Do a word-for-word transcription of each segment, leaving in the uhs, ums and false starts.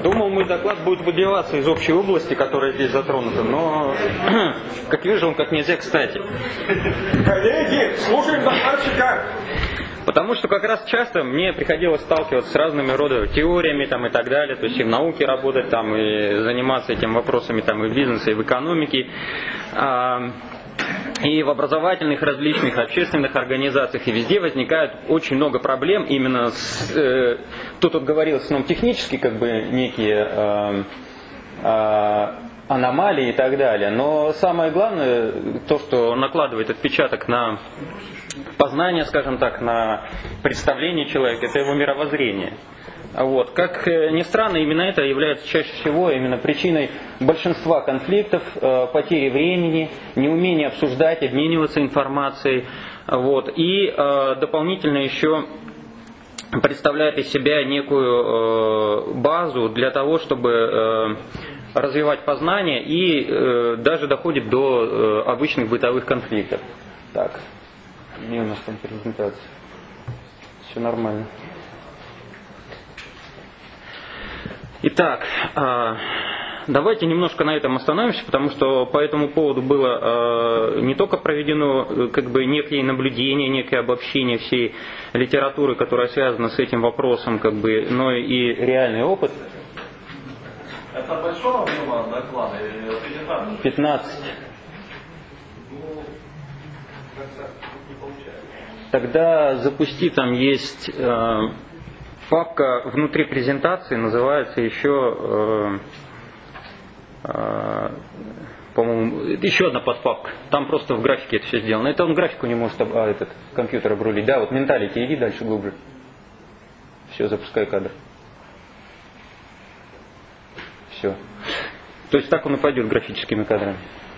Думал, мой доклад будет выбиваться из общей области, которая здесь затронута, но, как вижу, он как нельзя кстати. Коллеги, слушаем докладчика. Потому что как раз часто мне приходилось сталкиваться с разными рода теориями там, и так далее, то есть и в науке работать, там, и заниматься этими вопросами там, и в бизнесе, и в экономике, и в образовательных различных общественных организациях, и везде возникает очень много проблем именно с, э, тут вот говорилось, ну, технически как бы некие э, э, аномалии и так далее, но самое главное, то, что накладывает отпечаток на познание, скажем так, на представление человека, это его мировоззрение. Вот. Как ни странно, именно это является чаще всего именно причиной большинства конфликтов, э, потери времени, неумения обсуждать, обмениваться информацией. Вот. И э, дополнительно еще представляет из себя некую э, базу для того, чтобы э, развивать познание и э, даже доходит до э, обычных бытовых конфликтов. Так, где у нас там презентация? Все нормально. Итак, давайте немножко на этом остановимся, потому что по этому поводу было не только проведено как бы некие наблюдения, некое обобщение всей литературы, которая связана с этим вопросом, как бы, но и реальный опыт. Это большого объема доклада или презентации? пятнадцать. Тогда запусти, там есть э, папка внутри презентации, называется еще, э, э, по-моему, еще одна подпапка. Там просто в графике это все сделано. Это он графику не может, а этот компьютер обрулить. Да, вот менталити, иди дальше глубже. Все, запускай кадр. Все. То есть так он и пойдет графическими кадрами.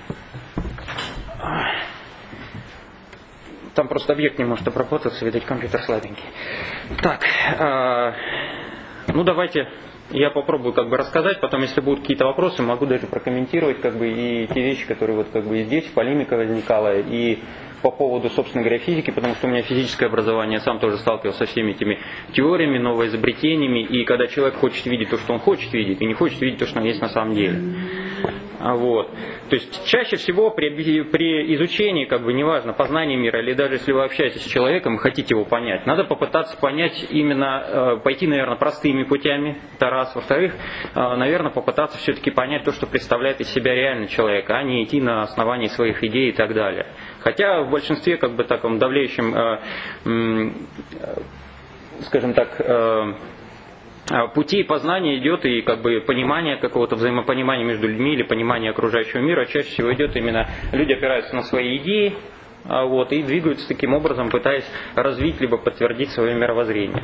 Там просто объект не может обработаться, видать, компьютер слабенький. Так, э, ну давайте я попробую как бы рассказать, потом, если будут какие-то вопросы, могу даже прокомментировать как бы и те вещи, которые вот как бы и здесь полемика возникала, и по поводу, собственно говоря, физики, потому что у меня физическое образование, я сам тоже сталкивался со всеми этими теориями, новоизобретениями, и когда человек хочет видеть то, что он хочет видеть, и не хочет видеть то, что есть на самом деле. Вот. То есть чаще всего при, при изучении, как бы неважно, познания мира, или даже если вы общаетесь с человеком и хотите его понять, надо попытаться понять именно, э, пойти, наверное, простыми путями, это раз. Во-вторых, э, наверное, попытаться все-таки понять то, что представляет из себя реальный человек, а не идти на основании своих идей и так далее. Хотя в большинстве, как бы таком давлеющем, э, э, скажем так, э, пути познания идет и как бы понимание какого-то взаимопонимания между людьми или понимание окружающего мира чаще всего идет именно люди опираются на свои идеи, вот, и двигаются таким образом, пытаясь развить либо подтвердить свое мировоззрение.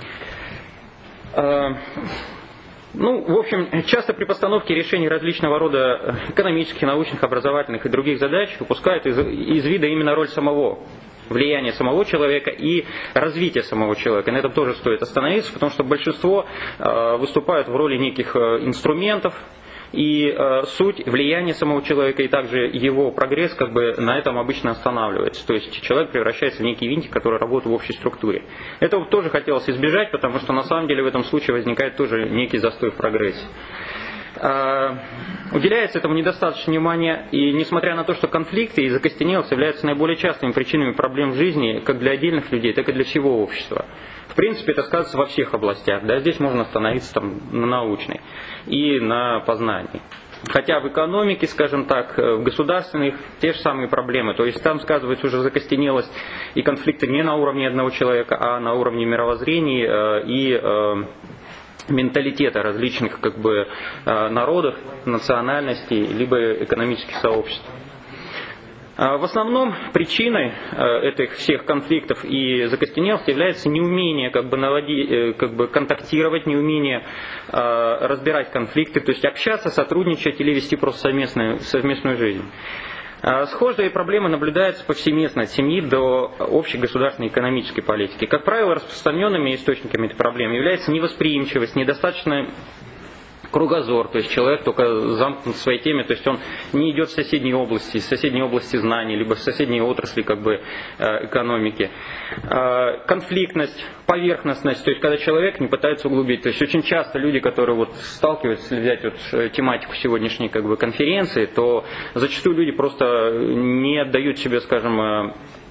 Ну, в общем, часто при постановке решений различного рода экономических, научных, образовательных и других задач упускают из, из вида именно роль самого, влияние самого человека и развитие самого человека. На этом тоже стоит остановиться, потому что большинство э, выступают в роли неких э, инструментов, и э, суть влияния самого человека и также его прогресс как бы на этом обычно останавливается. То есть человек превращается в некий винтик, который работает в общей структуре. Этого тоже хотелось избежать, потому что на самом деле в этом случае возникает тоже некий застой в прогрессе. Уделяется этому недостаточно внимания, и несмотря на то, что конфликты и закостенелость являются наиболее частыми причинами проблем в жизни как для отдельных людей, так и для всего общества. В принципе, это сказывается во всех областях. Да, здесь можно остановиться там, на научной и на познании. Хотя в экономике, скажем так, в государственных те же самые проблемы. То есть там сказывается уже закостенелость и конфликты не на уровне одного человека, а на уровне мировоззрений и менталитета различных как бы, народов, национальностей, либо экономических сообществ. В основном причиной этих всех конфликтов и закостенелости является неумение как бы, наводить, как бы, контактировать, неумение разбирать конфликты, то есть общаться, сотрудничать или вести просто совместную, совместную жизнь. Схожие проблемы наблюдаются повсеместно от семьи до общей государственной экономической политики. Как правило, распространенными источниками этой проблемы является невосприимчивость, недостаточное кругозор, то есть человек только замкнут в своей теме, то есть он не идет в соседние области, из соседней области знаний, либо в соседние отрасли как бы экономики. Конфликтность, поверхностность, то есть когда человек не пытается углубить. То есть очень часто люди, которые вот сталкиваются, если взять вот тематику сегодняшней как бы конференции, то зачастую люди просто не отдают себе, скажем,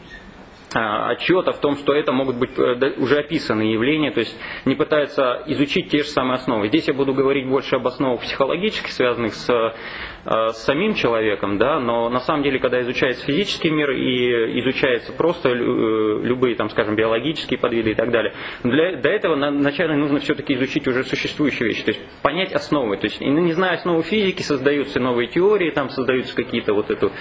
отчета в том, что это могут быть уже описанные явления, то есть не пытаются изучить те же самые основы. Здесь я буду говорить больше об основах психологических, связанных с, с самим человеком, да, но на самом деле, когда изучается физический мир и изучается просто любые, там, скажем, биологические подвиды и так далее, для, до этого вначале нужно все-таки изучить уже существующие вещи, то есть понять основы. То есть, не зная основы физики, создаются новые теории, там создаются какие-то вот эту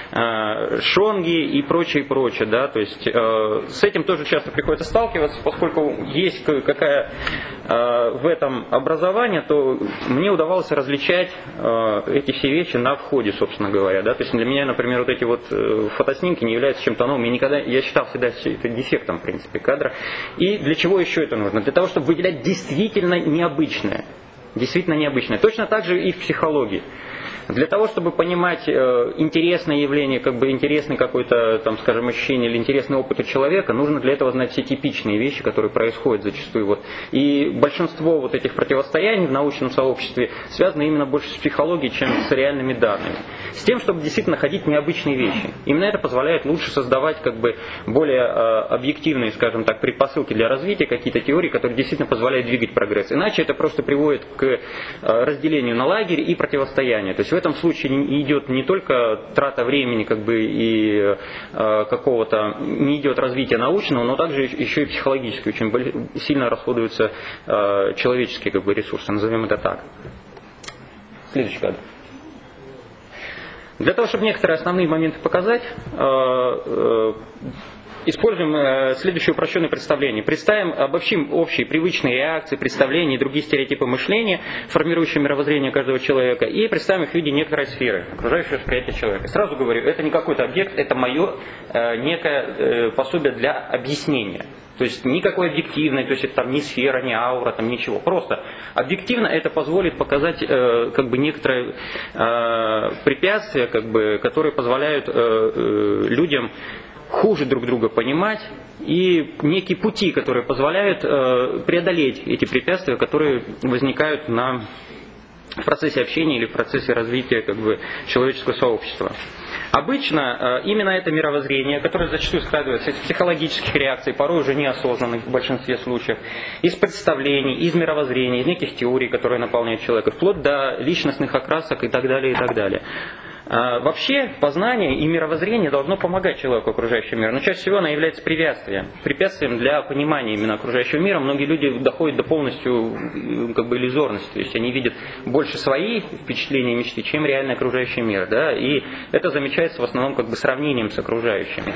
э, шонги и прочее, прочее, да, то есть с этим тоже часто приходится сталкиваться, поскольку есть какая э, в этом образование, то мне удавалось различать э, эти все вещи на входе, собственно говоря. Да? То есть для меня, например, вот эти вот э, фотоснимки не являются чем-то новым. Я, никогда, я считал всегда это дефектом, в принципе, кадра. И для чего еще это нужно? Для того, чтобы выделять действительно необычное. Действительно необычное. Точно так же и в психологии. Для того, чтобы понимать э, интересное явление, как бы интересный какой-то, там, скажем, ощущение или интересный опыт у человека, нужно для этого знать все типичные вещи, которые происходят зачастую. Вот. И большинство вот этих противостояний в научном сообществе связано именно больше с психологией, чем с реальными данными. С тем, чтобы действительно находить необычные вещи. Именно это позволяет лучше создавать как бы более э, объективные, скажем так, предпосылки для развития, какие-то теории, которые действительно позволяют двигать прогресс. Иначе это просто приводит к э, разделению на лагерь и противостоянию. То есть в этом случае идет не только трата времени как бы, и э, какого-то, не идет развитие научного, но также еще и психологически. Очень сильно расходуются э, человеческие как бы, ресурсы, назовем это так. Следующий кадр. Для того, чтобы некоторые основные моменты показать, э, э, используем следующее упрощенное представление. Представим, обобщим общие привычные реакции, представления и другие стереотипы мышления, формирующие мировоззрение каждого человека, и представим их в виде некоторой сферы, окружающего восприятия человека. Сразу говорю, это не какой-то объект, это мое э, некое э, пособие для объяснения. То есть никакой объективной, то есть это там ни сфера, ни аура, там ничего. Просто объективно это позволит показать э, как бы некоторые э, препятствия, как бы, которые позволяют э, э, людям хуже друг друга понимать, и некие пути, которые позволяют э, преодолеть эти препятствия, которые возникают на, в процессе общения или в процессе развития как бы, человеческого сообщества. Обычно э, именно это мировоззрение, которое зачастую складывается из психологических реакций, порой уже неосознанных в большинстве случаев, из представлений, из мировоззрения, из неких теорий, которые наполняют человека, вплоть до личностных окрасок и так далее, и так далее. Вообще познание и мировоззрение должно помогать человеку окружающему миру, но чаще всего оно является препятствием, препятствием для понимания именно окружающего мира. Многие люди доходят до полностью как бы, иллюзорности, то есть они видят больше свои впечатления и мечты, чем реальный окружающий мир, да? И это замечается в основном как бы сравнением с окружающими.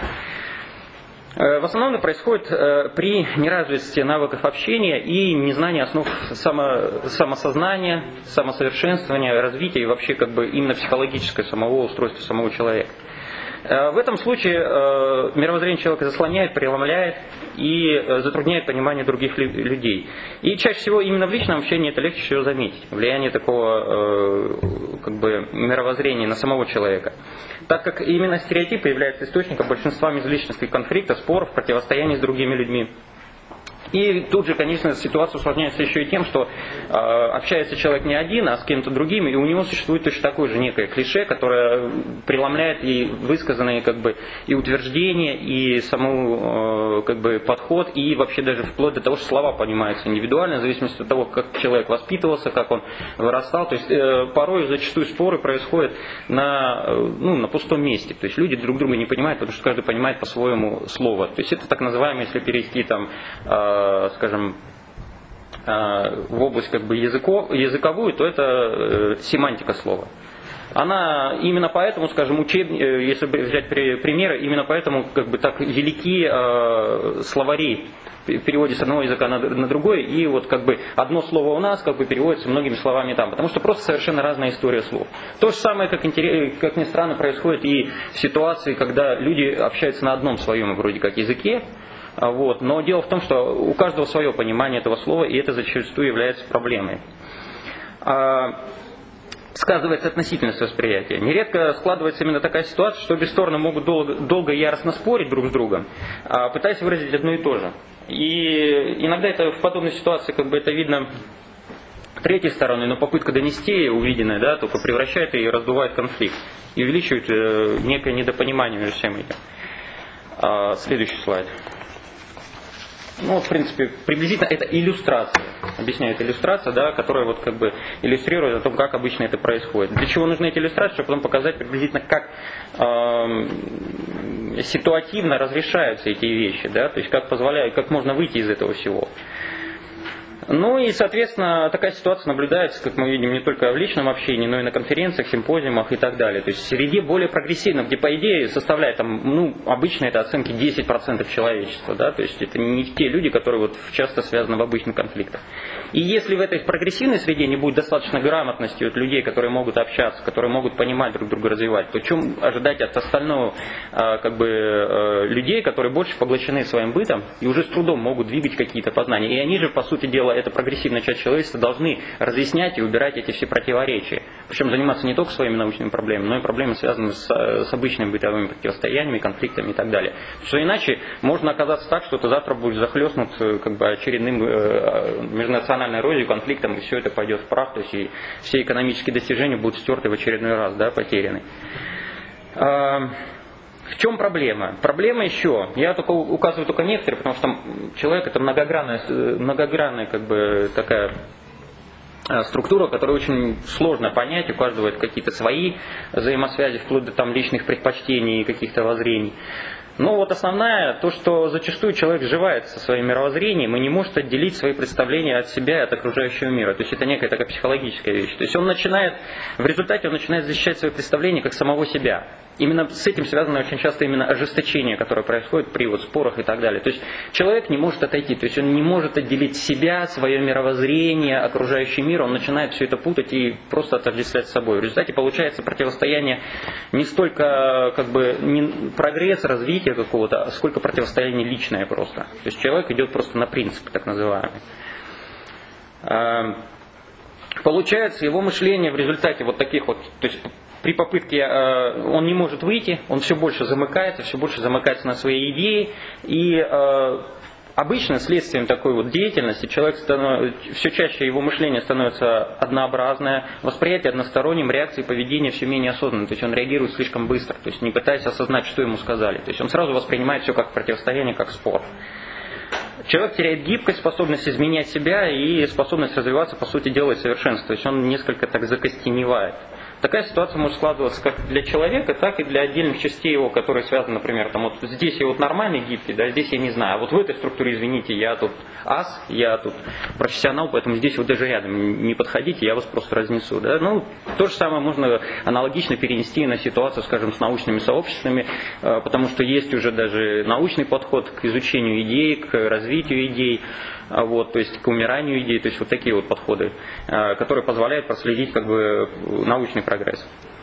В основном это происходит при неразвитости навыков общения и незнании основ само, самосознания, самосовершенствования, развития и вообще как бы именно психологического самого устройства самого человека. В этом случае мировоззрение человека заслоняет, преломляет и затрудняет понимание других людей. И чаще всего именно в личном общении это легче всего заметить, влияние такого как бы, мировоззрения на самого человека. Так как именно стереотипы являются источником большинства межличностных конфликтов, споров, противостояний с другими людьми. И тут же, конечно, ситуация усложняется еще и тем, что э, общается человек не один, а с кем-то другим, и у него существует точно такое же некое клише, которое преломляет и высказанные как бы, и утверждения, и саму э, как бы, подход, и вообще даже вплоть до того, что слова понимаются индивидуально, в зависимости от того, как человек воспитывался, как он вырастал. То есть э, порой зачастую споры происходят на, э, ну, на пустом месте. То есть люди друг друга не понимают, потому что каждый понимает по-своему слово. То есть это так называемое, если перевести там э, скажем, в область как бы языко, языковую, то это семантика слова. Она именно поэтому, скажем, учеб... если взять примеры, именно поэтому как бы так велики э, словари в переводе с одного языка на, на другой, и вот как бы одно слово у нас как бы переводится многими словами там, потому что просто совершенно разная история слов. То же самое, как, интерес... как ни странно, происходит и в ситуации, когда люди общаются на одном своем вроде как языке. Вот. Но дело в том, что у каждого свое понимание этого слова, и это зачастую является проблемой. сказывается относительность восприятия. Нередко складывается именно такая ситуация, что обе стороны могут долго, долго и яростно спорить друг с другом, пытаясь выразить одно и то же. И иногда это в подобной ситуации как бы это видно третьей стороной, но попытка донести увиденное, да, только превращает и раздувает конфликт, и увеличивает э, некое недопонимание между всем этим. А, следующий слайд. Ну, вот, в принципе, приблизительно это иллюстрация. Объясняет иллюстрация, да, которая вот как бы иллюстрирует о том, как обычно это происходит. Для чего нужны эти иллюстрации? Чтобы потом показать приблизительно, как э, ситуативно разрешаются эти вещи, да, то есть как позволяют, как можно выйти из этого всего. Ну и, соответственно, такая ситуация наблюдается, как мы видим, не только в личном общении, но и на конференциях, симпозиумах и так далее. То есть в среде более прогрессивных, где, по идее, составляет, там, ну, обычно это оценки десять процентов человечества, да, то есть это не те люди, которые вот часто связаны в обычных конфликтах. И если в этой прогрессивной среде не будет достаточно грамотности от людей, которые могут общаться, которые могут понимать друг друга, развивать, то чем ожидать от остального, как бы, людей, которые больше поглощены своим бытом и уже с трудом могут двигать какие-то познания. И они же, по сути дела, эта прогрессивная часть человечества должны разъяснять и убирать эти все противоречия. Причем заниматься не только своими научными проблемами, но и проблемами, связанными с, с обычными бытовыми противостояниями, конфликтами и так далее. Потому что иначе можно оказаться так, что ты завтра будешь захлестнут как бы очередным э, межнациональной эрозией, конфликтом, и все это пойдет в прах, то есть и все экономические достижения будут стерты в очередной раз, да, потеряны. В чем проблема? Проблема еще, я только указываю только некоторые, потому что человек это многогранная, многогранная как бы такая структура, которую очень сложно понять, у каждого это какие-то свои взаимосвязи, вплоть до там личных предпочтений и каких-то воззрений. Но вот основная, то, что зачастую человек сживается со своим мировоззрением и не может отделить свои представления от себя и от окружающего мира. То есть это некая такая психологическая вещь. То есть он начинает, в результате он начинает защищать свои представления как самого себя. Именно с этим связано очень часто именно ожесточение, которое происходит при вот спорах и так далее. То есть человек не может отойти, то есть он не может отделить себя, свое мировоззрение, окружающий мир, он начинает все это путать и просто отождествлять с собой. В результате получается противостояние не столько как бы не прогресс, развитие какого-то, сколько противостояние личное просто. То есть человек идет просто на принцип, так называемый. Получается, его мышление в результате вот таких вот, то есть при попытке он не может выйти, он все больше замыкается, все больше замыкается на своей идее, и обычно следствием такой вот деятельности человек становится, все чаще его мышление становится однообразное, восприятие односторонним, реакции поведения все менее осознанно, то есть он реагирует слишком быстро, то есть не пытаясь осознать, что ему сказали, то есть он сразу воспринимает все как противостояние, как спор. Человек теряет гибкость, способность изменять себя и способность развиваться, по сути дела, и совершенствовать, то есть он несколько так закостеневает. Такая ситуация может складываться как для человека, так и для отдельных частей его, которые связаны, например, там, вот здесь я вот нормальный, гибкий, да, здесь я не знаю. А вот в этой структуре, извините, я тут ас, я тут профессионал, поэтому здесь вот даже рядом не подходите, я вас просто разнесу. Да? Ну, то же самое можно аналогично перенести на ситуацию, скажем, с научными сообществами, потому что есть уже даже научный подход к изучению идей, к развитию идей, вот, то есть к умиранию идей, то есть вот такие вот подходы, которые позволяют проследить как бы научный прогресс.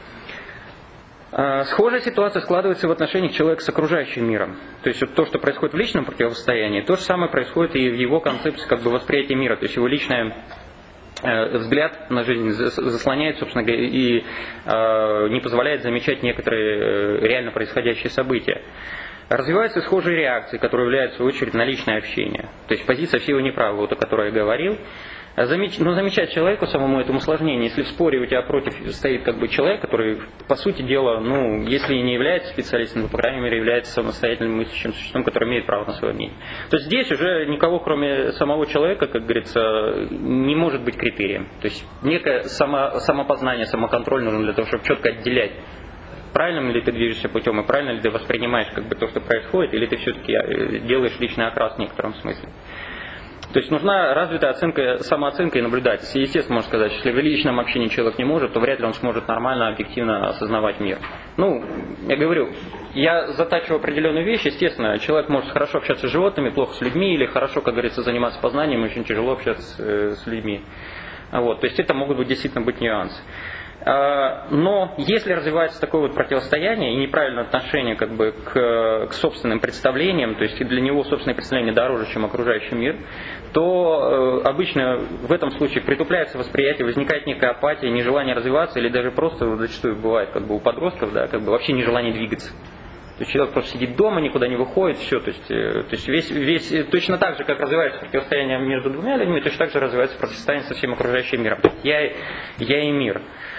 Схожая ситуация складывается в отношениях человека с окружающим миром. То есть вот то, что происходит в личном противостоянии, то же самое происходит и в его концепции как бы восприятия мира. То есть его личный взгляд на жизнь заслоняет, собственно говоря, и не позволяет замечать некоторые реально происходящие события. Развиваются схожие реакции, которые влияют в свою очередь на личное общение. То есть позиция всего неправы, вот о которой я говорил. Но замечать человеку самому этому сложнее. Если в споре у тебя против стоит как бы человек, который, по сути дела, ну, если и не является специалистом, то, по крайней мере, является самостоятельным мыслящим существом, который имеет право на свое мнение. То есть здесь уже никого, кроме самого человека, как говорится, не может быть критерием. То есть некое само, самопознание, самоконтроль нужен для того, чтобы четко отделять, правильно ли ты движешься путем, и правильно ли ты воспринимаешь как бы то, что происходит, или ты все-таки делаешь личный окрас в некотором смысле. То есть нужна развитая оценка, самооценка и наблюдательность. И, естественно, можно сказать, если в личном общении человек не может, то вряд ли он сможет нормально, объективно осознавать мир. Ну, я говорю, я затачиваю определенную вещь. Естественно, человек может хорошо общаться с животными, плохо с людьми, или хорошо, как говорится, заниматься познанием, очень тяжело общаться с, с людьми. Вот, то есть это могут быть действительно быть нюансы. Но если развивается такое вот противостояние и неправильное отношение как бы к, к собственным представлениям, то есть и для него собственное представление дороже, чем окружающий мир, то обычно в этом случае притупляется восприятие, возникает некая апатия, нежелание развиваться, или даже просто зачастую бывает как бы у подростков, да, как бы вообще нежелание двигаться. То есть человек просто сидит дома, никуда не выходит, все. То есть, то есть весь, весь, точно так же, как развивается противостояние между двумя людьми, точно так же развивается противостояние со всем окружающим миром. То есть я, я и мир.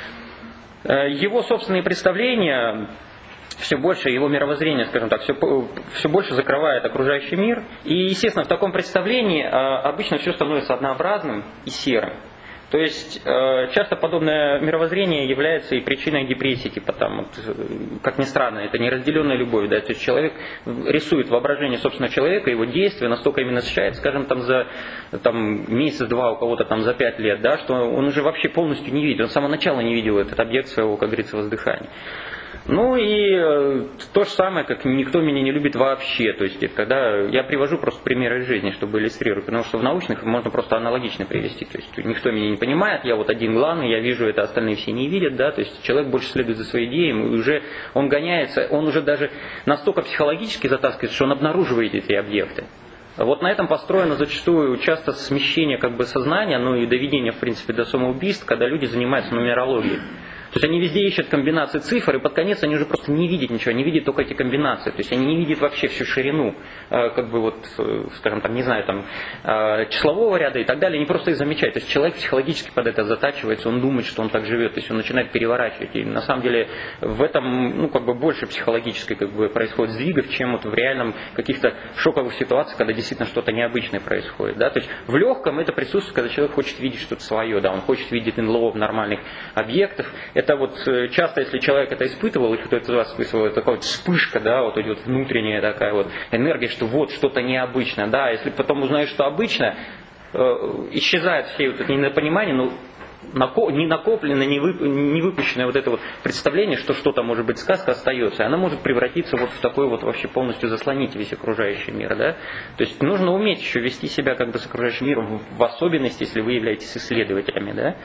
Его собственные представления, все больше, его мировоззрение, скажем так, все, все больше закрывает окружающий мир. И, естественно, в таком представлении обычно все становится однообразным и серым. То есть часто подобное мировоззрение является и причиной депрессии, типа там, как ни странно, это неразделенная любовь, да, то есть человек рисует воображение собственного человека, его действия настолько именно насыщает, скажем, там за там, месяц-два, у кого-то там за пять лет, да, что он уже вообще полностью не видит, он с самого начала не видел этот объект своего, как говорится, воздыхания. Ну и э, то же самое, как никто меня не любит вообще. То есть, когда я привожу просто примеры из жизни, чтобы иллюстрировать, потому что в научных можно просто аналогично привести. То есть никто меня не понимает, я вот один главный, я вижу это, остальные все не видят, да. То есть человек больше следует за своей идеей, и уже он гоняется, он уже даже настолько психологически затаскивается, что он обнаруживает эти объекты. Вот на этом построено зачастую часто смещение как бы сознания, ну и доведение в принципе до самоубийств, когда люди занимаются нумерологией. То есть они везде ищут комбинации цифр, и под конец они уже просто не видят ничего, они видят только эти комбинации. То есть они не видят вообще всю ширину, как бы вот, скажем там, не знаю, там, числового ряда и так далее, они просто их замечают. То есть человек психологически под это затачивается, он думает, что он так живет, то есть он начинает переворачивать. И на самом деле в этом, ну, как бы больше психологически как бы происходит сдвигов, чем вот в реальном каких-то шоковых ситуациях, когда действительно что-то необычное происходит. Да? То есть в легком это присутствует, когда человек хочет видеть что-то свое, да, он хочет видеть НЛО в нормальных объектах. Это вот часто, если человек это испытывал, и кто-то из вас испытывал, это такая вот вспышка, да, вот идет внутренняя такая вот энергия, что вот что-то необычное, да, если потом узнаешь, что обычно, э, исчезает все вот это недопонимание, но не накопленное, не, вып, не выпущенное вот это вот представление, что что-то может быть сказка, остается, и она может превратиться вот в такой вот вообще полностью заслонить весь окружающий мир, да. То есть нужно уметь еще вести себя как бы с окружающим миром, в особенности, если вы являетесь исследователями, да.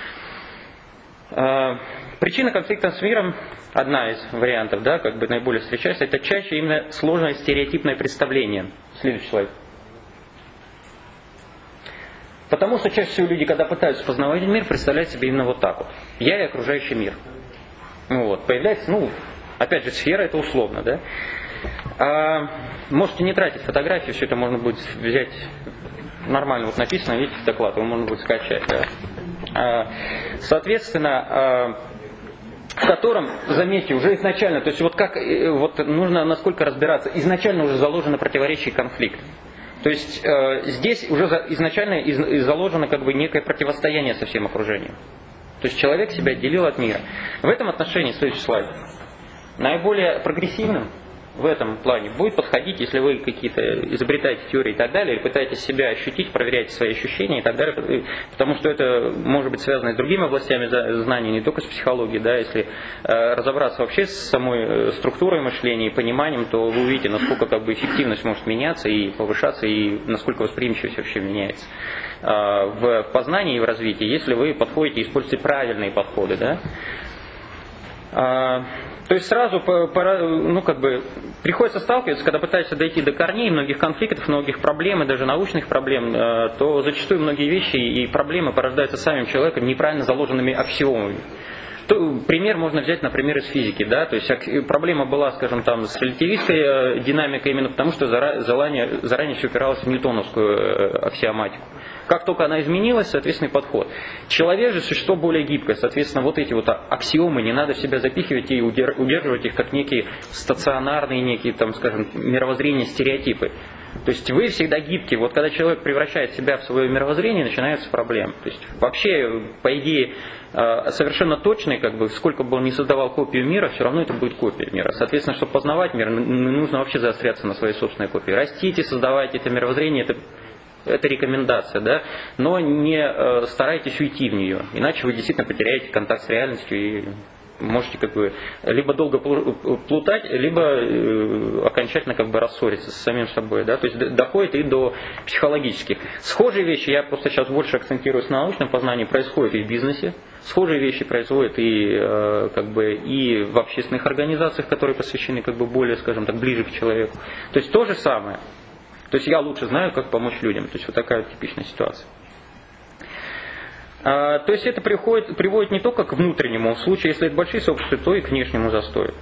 Причина конфликта с миром, одна из вариантов, да, как бы наиболее встречается, это чаще именно сложное стереотипное представление. Следующий слайд. Потому что чаще всего люди, когда пытаются познавать мир, представляют себе именно вот так вот. Я и окружающий мир. Ну, вот, появляется, ну, опять же, сфера, это условно, да. А, можете не тратить фотографии, все это можно будет взять нормально, вот написано, видите, доклад, его можно будет скачать, да. Соответственно, в котором, заметьте, уже изначально, то есть вот как, вот нужно насколько разбираться, изначально уже заложено противоречие и конфликт. То есть здесь уже изначально заложено как бы некое противостояние со всем окружением. То есть человек себя отделил от мира. В этом отношении, следующий слайд, наиболее прогрессивным в этом плане будет подходить, если вы какие-то изобретаете теории и так далее, или пытаетесь себя ощутить, проверяете свои ощущения и так далее, потому что это может быть связано и с другими областями знаний, не только с психологией, да, если э, разобраться вообще с самой структурой мышления и пониманием, то вы увидите, насколько как бы эффективность может меняться и повышаться, и насколько восприимчивость вообще меняется э, в познании и в развитии, если вы подходите и используете правильные подходы, да. Э, То есть сразу ну, как бы, приходится сталкиваться, когда пытаешься дойти до корней многих конфликтов, многих проблем, и даже научных проблем, то зачастую многие вещи и проблемы порождаются самим человеком неправильно заложенными аксиомами. То, пример можно взять, например, из физики. Да? То есть проблема была, скажем, там, с релятивистской динамикой именно потому, что заранее, заранее все упиралось в ньютоновскую аксиоматику. Как только она изменилась, соответственный подход. Человек же существо более гибкое, соответственно, вот эти вот аксиомы не надо в себя запихивать и удерживать их как некие стационарные, некие, там, скажем, мировоззрения, стереотипы. То есть вы всегда гибкие. Вот когда человек превращает себя в свое мировоззрение, начинаются проблемы. То есть вообще, по идее, совершенно точный, как бы, сколько бы он ни создавал копию мира, все равно это будет копия мира. Соответственно, чтобы познавать мир, нужно вообще заостряться на своей собственной копии. Растите, создавайте это мировоззрение, это Это рекомендация, да, но не э, старайтесь уйти в нее, иначе вы действительно потеряете контакт с реальностью и можете как бы либо долго плутать, либо э, окончательно как бы рассориться с самим собой. Да? То есть доходит и до психологических. Схожие вещи, я просто сейчас больше акцентируюсь на научном познании, происходят и в бизнесе. Схожие вещи происходят и, э, как бы, и в общественных организациях, которые посвящены как бы, более, скажем так, ближе к человеку. То есть то же самое. То есть я лучше знаю, как помочь людям. То есть вот такая вот типичная ситуация. А, то есть это приходит, приводит не только к внутреннему, в случае, если это большие сообщества, то и к внешнему застою.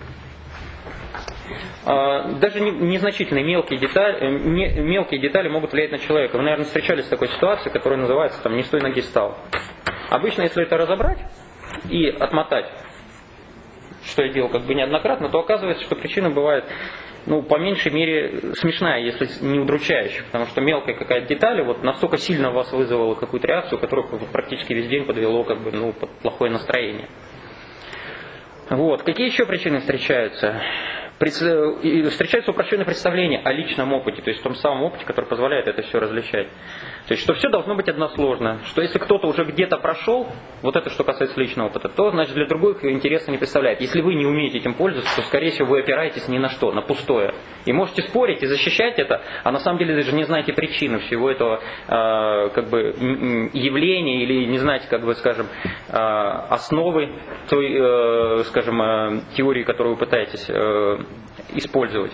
А, даже не, незначительные мелкие детали, не, мелкие детали могут влиять на человека. Вы, наверное, встречались с такой ситуацией, которая называется там, «не с той ноги встал». Обычно, если это разобрать и отмотать, что я делал как бы неоднократно, то оказывается, что причина бывает, ну, по меньшей мере, смешная, если не удручающая. Потому что мелкая какая-то деталь вот настолько сильно вас вызвала какую-то реакцию, которая практически весь день подвело как бы, ну, под плохое настроение. Вот. Какие еще причины встречаются? Встречается упрощенное представление о личном опыте, то есть в том самом опыте, который позволяет это все различать. То есть, что все должно быть односложно, что если кто-то уже где-то прошел, вот это что касается личного опыта, то, значит, для других интереса не представляет. Если вы не умеете этим пользоваться, то, скорее всего, вы опираетесь ни на что, на пустое. И можете спорить и защищать это, а на самом деле даже не знаете причины всего этого э, как бы, явления или не знаете, как бы, скажем, э, основы той, э, скажем, э, теории, которую вы пытаетесь э, использовать.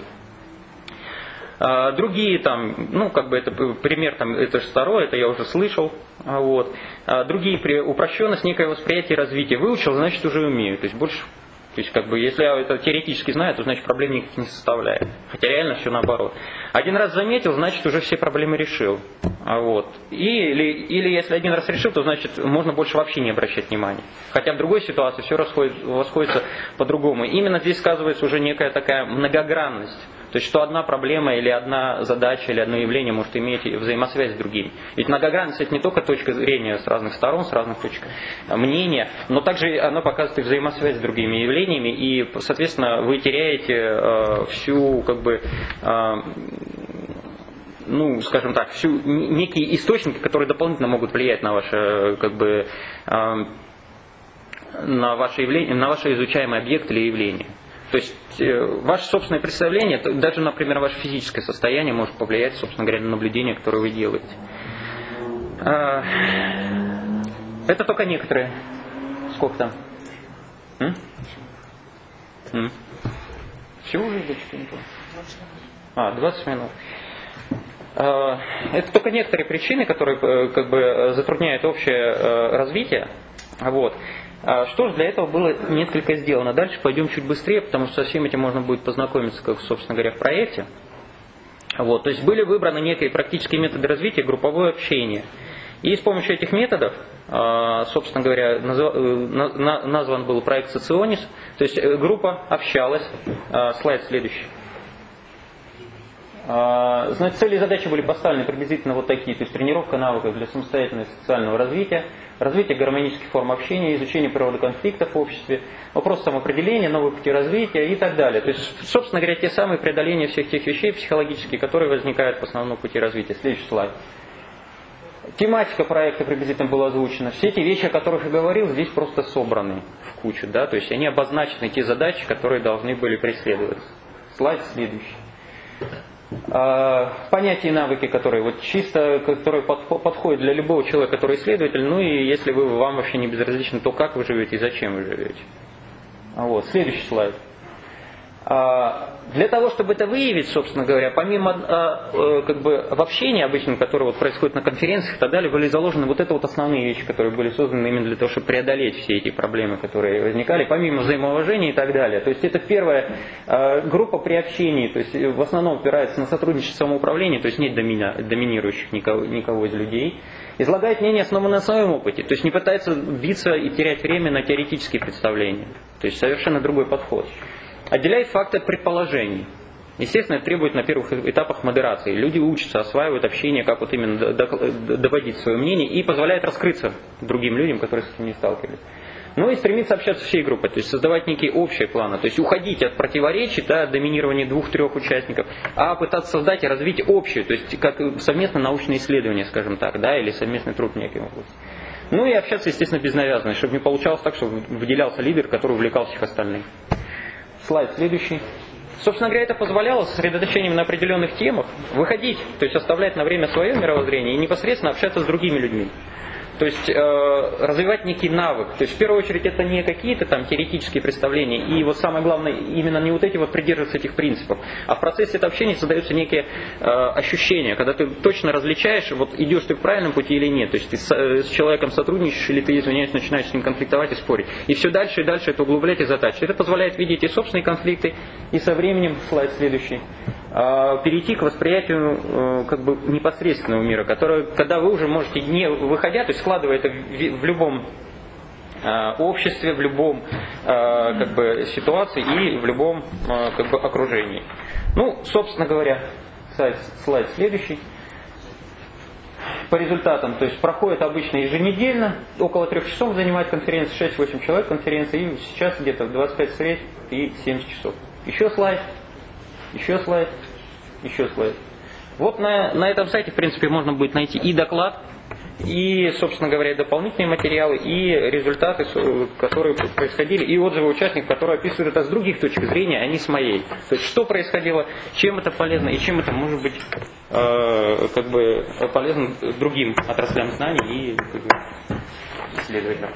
Другие там, ну как бы это пример, там, это же второй, это я уже слышал. Вот. Другие, упрощенность, некое восприятие развития. Выучил, значит уже умею. То есть больше, то есть как бы если я это теоретически знаю, то значит проблем никаких не составляет. Хотя реально все наоборот. Один раз заметил, значит уже все проблемы решил. Вот. Или, или если один раз решил, то значит можно больше вообще не обращать внимания. Хотя в другой ситуации все расходится по-другому. Именно здесь сказывается уже некая такая многогранность. То есть, что одна проблема или одна задача или одно явление может иметь взаимосвязь с другими. Ведь многогранность — это не только точка зрения с разных сторон, с разных точек мнения, но также она показывает и взаимосвязь с другими явлениями, и, соответственно, вы теряете э, всю, как бы, э, ну, скажем так, всю, некие источники, которые дополнительно могут влиять на ваше, как бы, э, на ваше явление, на ваше изучаемый объект или явление. То есть э, ваше собственное представление, даже, например, ваше физическое состояние может повлиять, собственно говоря, на наблюдение, которое вы делаете. А, это только некоторые. Сколько там? М? М? Всего уже идет что-нибудь? А, двадцать минут. А, это только некоторые причины, которые как бы затрудняют общее развитие. Вот. Что же для этого было несколько сделано. Дальше пойдем чуть быстрее, потому что со всем этим можно будет познакомиться, как, собственно говоря, в проекте. Вот. То есть были выбраны некие практические методы развития, групповое общение. И с помощью этих методов, собственно говоря, назван был проект Соционис. То есть группа общалась. Слайд следующий. Значит, цели и задачи были поставлены приблизительно вот такие. То есть тренировка навыков для самостоятельного социального развития, развитие гармонических форм общения, изучение природы конфликтов в обществе, вопрос самоопределения, новые пути развития и так далее. То есть, собственно говоря, те самые преодоления всех тех вещей психологических, которые возникают по основному пути развития. Следующий слайд. Тематика проекта приблизительно была озвучена. Все эти вещи, о которых я говорил, здесь просто собраны в кучу. Да? То есть они обозначены, те задачи, которые должны были преследоваться. Слайд следующий. Понятия и навыки, которые вот чисто, которые подходят для любого человека, который исследователь, ну и если вы, вам вообще не безразлично, то как вы живете и зачем вы живете. Вот, следующий слайд. Для того, чтобы это выявить, собственно говоря, помимо как бы обобщения обычного, которое вот происходит на конференциях и так далее, были заложены вот это вот основные вещи, которые были созданы именно для того, чтобы преодолеть все эти проблемы, которые возникали, помимо взаимоуважения и так далее. То есть это первая группа при общении, то есть в основном опирается на сотрудничество самоуправления, то есть нет домина, доминирующих никого, никого из людей. Излагает мнение, основанное на своем опыте, то есть не пытается биться и терять время на теоретические представления. То есть совершенно другой подход. Отделяет факты от предположений. Естественно, это требует на первых этапах модерации. Люди учатся, осваивают общение, как вот именно доводить свое мнение, и позволяет раскрыться другим людям, которые с этим не сталкивались. Ну и стремиться общаться всей группой, то есть создавать некие общие планы, то есть уходить от противоречий, да, от доминирования двух-трех участников, а пытаться создать и развить общее, то есть как совместное научное исследование, скажем так, да, или совместный труд в неком области. Ну и общаться, естественно, без навязанности, чтобы не получалось так, чтобы выделялся лидер, который увлекал всех остальных. Слайд следующий. Собственно говоря, это позволяло сосредоточением на определенных темах выходить, то есть оставлять на время свое мировоззрение и непосредственно общаться с другими людьми. То есть э, развивать некий навык. То есть в первую очередь это не какие-то там теоретические представления, и вот самое главное именно не вот эти вот придерживаться этих принципов, а в процессе этого общения создается некие э, ощущения, когда ты точно различаешь, вот идешь ты в правильном пути или нет. То есть ты с, с человеком сотрудничаешь или ты, извиняюсь, начинаешь с ним конфликтовать и спорить. И все дальше и дальше это углублять и затачивать. Это позволяет видеть и собственные конфликты, и со временем, слайд следующий, перейти к восприятию как бы непосредственного мира, которое, когда вы уже можете, не выходя, то есть складывая это в, в любом обществе, в любом как бы ситуации и в любом как бы окружении. Ну, собственно говоря, слайд, слайд следующий. По результатам, то есть проходит обычно еженедельно, около трех часов занимает конференция, шесть-восемь человек конференция, и сейчас где-то в двадцать пять встреч и семьдесят часов. Еще слайд. Еще слайд, еще слайд. Вот на, на этом сайте, в принципе, можно будет найти и доклад, и, собственно говоря, дополнительные материалы, и результаты, которые происходили, и отзывы участников, которые описывают это с других точек зрения, а не с моей. То есть, что происходило, чем это полезно, и чем это может быть э, как бы полезно другим отраслям знаний и как бы, исследователям.